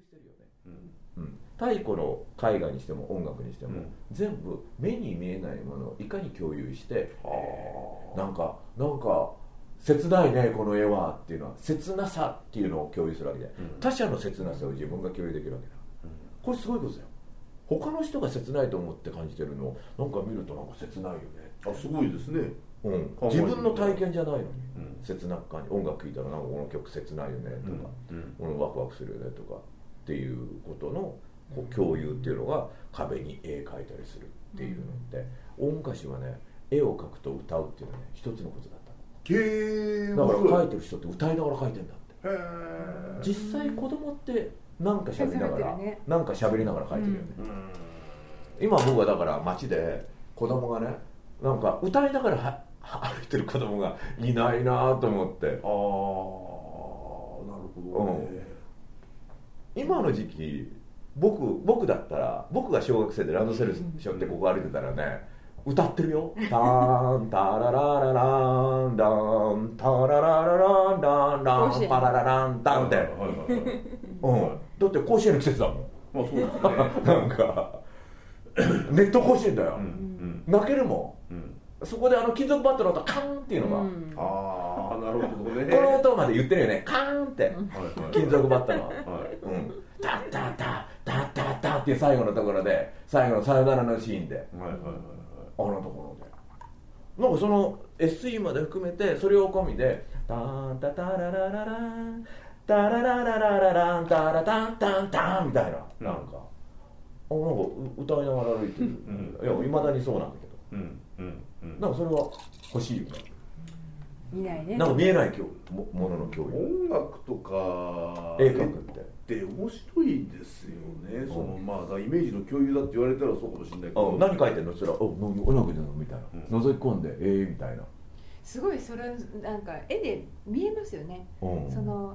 してるよね、太古の絵画にしても音楽にしても、全部目に見えないものをいかに共有して、なんか切ないねこの絵はっていうのは切なさっていうのを共有するわけで、他者の切なさを自分が共有できるわけだ、これすごいことだよ。他の人が切ないと思って感じてるのをなんか見るとなんか切ないよね。 すごいですね、 自分の体験じゃないのに、切なく感じ、音楽聴いたらなんかこの曲切ないよねとか、このワクワクするよねとかっていうことのこう共有っていうのが壁に絵描いたりするっていうのって、大昔はね絵を描くと歌うっていうのはね一つのことだった。だから描いてる人って歌いながら描いてるんだって。実際子供ってなんか喋りながら、なんか喋りながら描いてるよね、今僕はだから街で子供がねなんか歌いながら歩いてる子供がいないなと思って。なるほどね、今の時期僕だったら、僕が小学生でランドセル背負ってここ歩いてたらね歌ってるよ。ターンタラララランダンタラララランダンダンパララランダンって、だって甲子園の季節だもん。 そうですねなんかネット甲子園だよ、泣けるもん、そこで金属バットの音カーンっていうのが、 なるほどね、 この音まで言ってるよね、カーンって金属バットの、タッタッタッタッタッタッっていう最後のところで、最後のさよならのシーンで、あのところでなんかその SE まで含めてそれを込みでタンタタラララランタラララララランタラタンタンタンみたいな、なんか歌いながら歩いてる、いや未だにそうなんだけど、なんかそれは欲しいよね。 見ないね。 なんか見えないものの共有。 音楽とか絵描くって面白いですよね。そのイメージの共有だって言われたらそうかもしれないけど、 何描いてんのって言ったら音楽でのみたいな、覗き込んでみたいな。 すごいそれなんか絵で見えますよね。その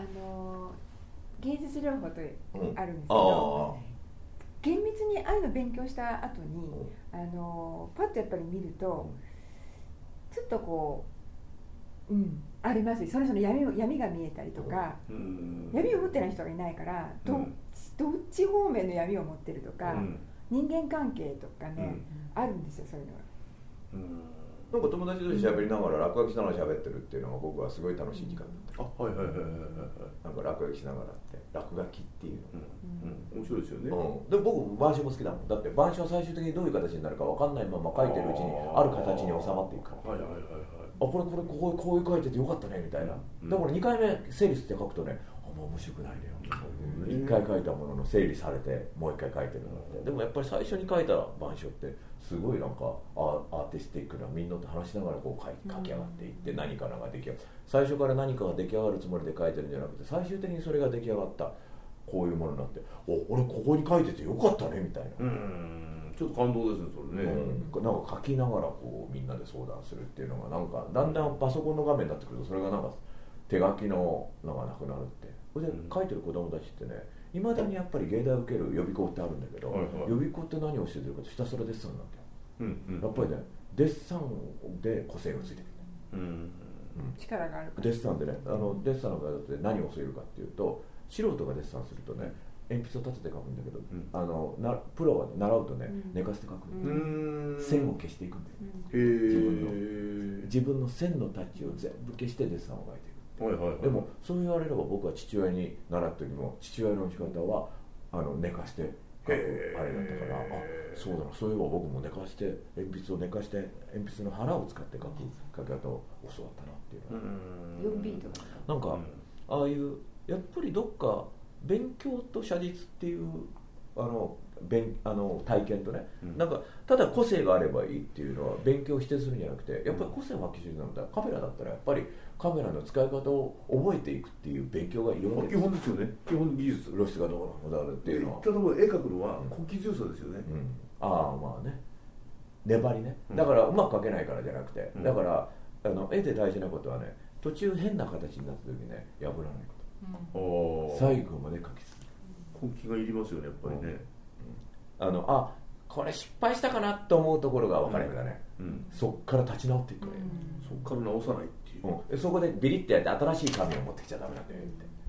芸術療法とあるんですけど、厳密にああいうの勉強した後にパッとやっぱり見るとちょっとこうありますよ。その人の闇が見えたりとか、闇を持ってない人がいないからどっち方面の闇を持ってるとか、人間関係とかね、あるんですよそういうのが。 なんか友達同士喋りながら落書きしながら喋ってるっていうのが僕はすごい楽しい時間だった。なんか落書きしながらって落書きっていうの、面白いですよね。 で僕板書も好きだもん。だって板書は最終的にどういう形になるか分かんないまま書いてるうちにある形に収まっていくから、こういう書いててよかったねみたいな。だから2回目整理して書くとね、もう面白くないね。1回書いたものの整理されてもう1回書いてるのって。でもやっぱり最初に書いた板書ってすごいなんかアーティスティックな、みんなと話しながらこう書き上がっていって、何かが出来上がる、最初から何かが出来上がるつもりで書いてるんじゃなくて、最終的にそれが出来上がったこういうものになって、俺ここに書いててよかったねみたいな、 ちょっと感動ですねそれね。 なんか書きながらこうみんなで相談するっていうのがなんかだんだんパソコンの画面になってくると、それがなんか手書きののがなくなるって。それで書いてる子供たちってね、いまだにやっぱり芸大を受ける予備校ってあるんだけど、予備校って何をしてるかとひたすらデッサンなんだよ。やっぱりね、デッサンで個性がついてくる、 力があるから。 デッサンでね、デッサンの場合だって何を教えるかっていうと、素人がデッサンするとね、鉛筆を立てて書くんだけど、プロは習うとね、寝かせて書く、線を消していくんだよ、自分の線のタッチを全部消してデッサンを描いていく。でもそう言われれば、僕は父親に習った時も父親の仕方は寝かして書くあれだったから、そうだな、そういえば僕も寝かして鉛筆を寝かして鉛筆の腹を使って書き方を教わったなっていうのは、 4ビートとかなんかああいうやっぱりどっか勉強と写実っていう体験とね、なんかただ個性があればいいっていうのは勉強を否定するんじゃなくて、やっぱり個性を発揮するんだったら、カメラだったらやっぱりカメラの使い方を覚えていくっていう勉強がいるわけです。 基本ですよね。基本技術、 露出がどうなのだっていうのは、 例えば絵描くのは根気強さですよね。 まあね、粘りね。だからうまく描けないからじゃなくて、だから絵で大事なことはね、途中変な形になった時にね、破らないこと、最後まで描き続ける。 根気がいりますよね、やっぱりね。 これ失敗したかなと思うところが分からないからね、そっから立ち直っていくから、 そっから直さないっていう、 そこでビリッてやって新しい紙を持ってきちゃダメなんだよって。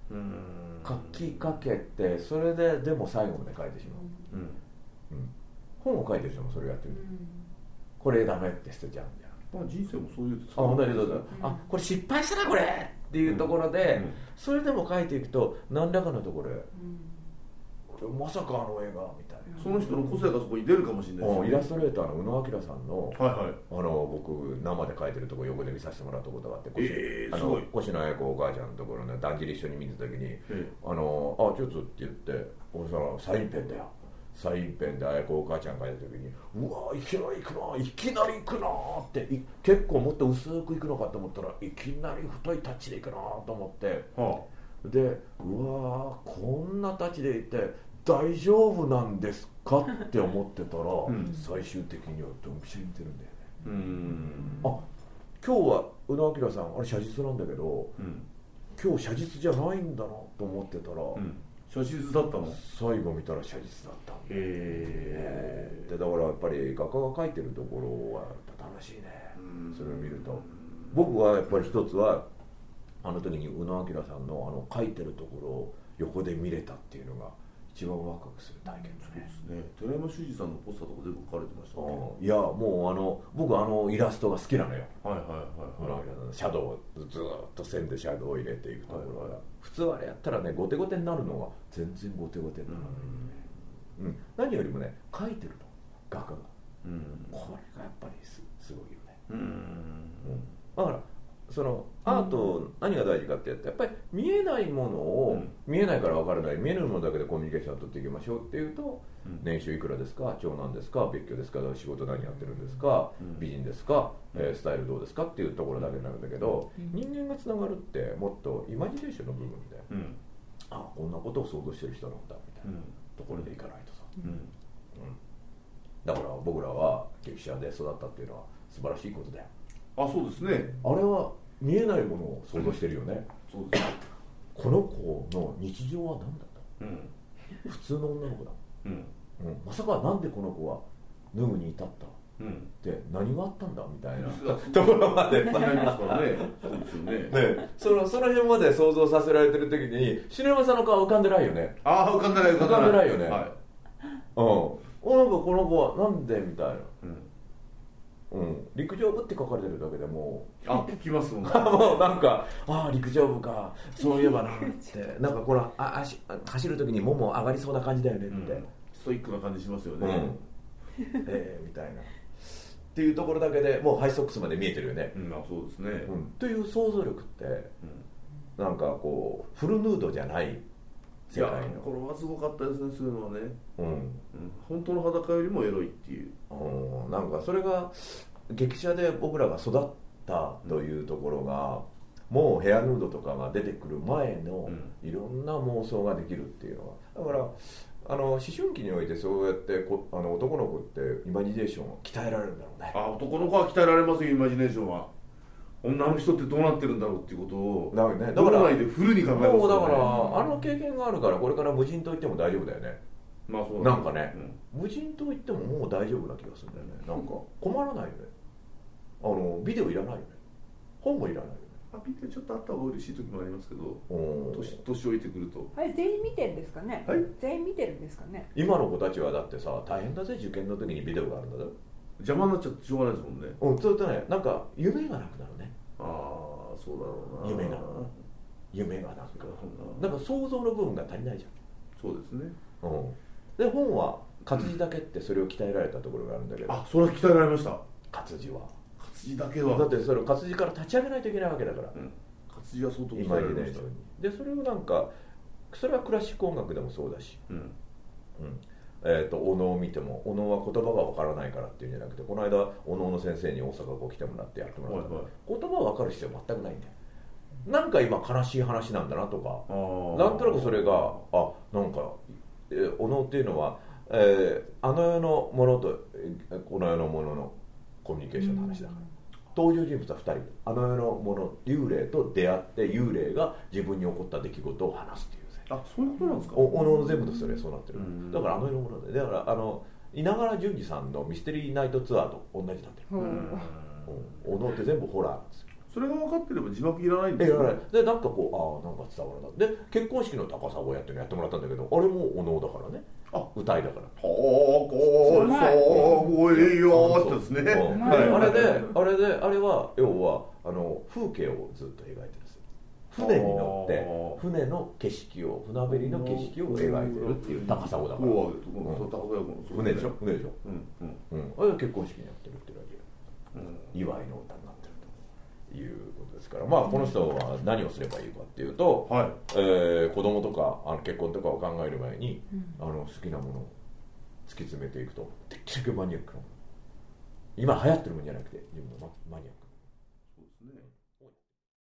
書きかけて、それででも最後まで書いてしまう、本を書いてる人もそれをやってる、これダメって捨てちゃうんじゃん。 まあ人生もそういう同じだ、これ失敗したなこれっていうところで、それでも書いていくと何らかのところで、まさかあの映画みたいな、 その人の個性がそこに出るかもしれないですね。 イラストレーターの宇野明さんの、 はいはい、 僕生で書いてるところ横で見させてもらったことがあって、 すごい越野綾子お母ちゃんのところね、だんじり一緒に見た時に「ちょっと」って言って、俺さサインペンだよ、サインペンで綾子お母ちゃんが書いた時に「うわいきなり行くな、いきなり行くな」って、結構もっと薄く行くのかと思ったらいきなり太いタッチで行くなと思って、でうわこんなタッチで行って大丈夫なんですかって思ってたら、最終的にはドンピシャに似てるんだよね。今日は宇野明さんあれ写実なんだけど、今日写実じゃないんだなと思ってたら、 写実だったの？ 最後見たら写実だったんだ。でだからやっぱり画家が描いてるところはやっぱ楽しいね、それを見ると。僕はやっぱり一つはあの時に宇野明さんの描いてるところを横で見れたっていうのが一番ワクワクする体験だね。 そうですね。寺山修司さんのポスターとか全部描かれてましたね。 いやもう僕イラストが好きなのよ。シャドウをずっと線でシャドウを入れていくところが、普通あれやったらねゴテゴテになるのが全然ゴテゴテにならない、何よりもね描いてるの画家が、これがやっぱりすごいよね。だからそのアート何が大事かってやって、やっぱり見えないものを、見えないから分からない、見えるものだけでコミュニケーションを取っていきましょうっていうと、年収いくらですか、長男ですか、別居ですか、仕事何やってるんですか、美人ですか、スタイルどうですかっていうところだけになるんだけど、人間がつながるってもっとイマジネーションの部分で、こんなことを想像してる人なんだみたいなところでいかないとさ、だから僕らは劇者で育ったっていうのは素晴らしいことだよ。 そうですね。 あれは見えないものを想像してるよね。 そうです。 この子の日常は何だった、普通の女の子だ、まさかなんでこの子は脱ぐに至った、で何があったんだみたいなところまでなりますからね。そうですよね。その辺まで想像させられてる時に篠山さんの顔浮かんでないよね。 浮かんでないよね。なんかこの子はなんでみたいな。陸上部って書かれてるだけでも聞きますもんね。 もうなんか陸上部か、そういえばなってなんかこの走る時にもも上がりそうな感じだよねって、 ストイックな感じしますよね。 みたいなっていうところだけでもうハイソックスまで見えてるよね。 そうですね。 という想像力って、なんかこうフルヌードじゃない世界の、 これはすごかったですね。そういうのはね、本当の裸よりもエロいっていう、 なんかそれが劇者で僕らが育ったというところが、もうヘアヌードとかが出てくる前のいろんな妄想ができるっていうのは、だから思春期においてそうやって男の子ってイマジネーションを鍛えられるんだろうね。 男の子は鍛えられますよ、イマジネーションは。女の人ってどうなってるんだろうっていうことをだから内でフルに考えますよね。もうだから経験があるから、これから無人島行っても大丈夫だよね。そうなんかね、無人島行ってももう大丈夫な気がするんだよね。なんか困らないよね。ビデオいらないよね。本もいらないよね。 ビデオちょっとあった方が嬉しい時もありますけど、年老いてくると。 全員見てるんですかね。全員見てるんですかね。 今の子たちはだってさ、大変だぜ、受験の時にビデオがあるんだぞ。 邪魔になっちゃってしょうがないですもんね。 それとね、なんか夢がなくなるね。 そうだろうな。 夢がなくなる。なんか想像の部分が足りないじゃん。 そうですね。 で本は活字だけってそれを鍛えられたところがあるんだけど、 それは鍛えられました。 活字だけはだってそれを活字から立ち上げないといけないわけだから、 活字は相当鍛えられました。 でそれをなんかそれはクラシック音楽でもそうだし、お能を見ても、お能は言葉がわからないからっていうんじゃなくて、この間お能の先生に大阪来てもらってやってもらったら、言葉はわかる必要全くないんだよ。なんか今悲しい話なんだなとか、なんとなくそれがなんかお能っていうのは、あの世のものとこの世のもののコミュニケーションの話だから、登場人物は2人、あの世のもの幽霊と出会って、幽霊が自分に起こった出来事を話すっていう。 そういうことなんですか。 おの全部とそれそうなってる。だからあの世のもので、だから稲川淳二さんのミステリーナイトツアーと同じなんだよ。おのって全部ホラーなんですよ。 それが分かってれば字幕いらないんですよ、ね、 でなんかこうなんか伝わるなで結婚式の高砂やってるのやってもらったんだけどあれもお能だからね歌いだから高砂よってですねあれは要は風景をずっと描いてるんですよ船に乗って船の景色を船べりの景色を描いてるっていう高砂だから船でしょあれは結婚式にやってるっていうだけ祝いの歌になってるということですからまあこの人は何をすればいいかっていうと子供とか結婚とかを考える前に好きなものを突き詰めていくとできるだけマニアックなもの今流行ってるもんじゃなくて自分のマニアックそうですね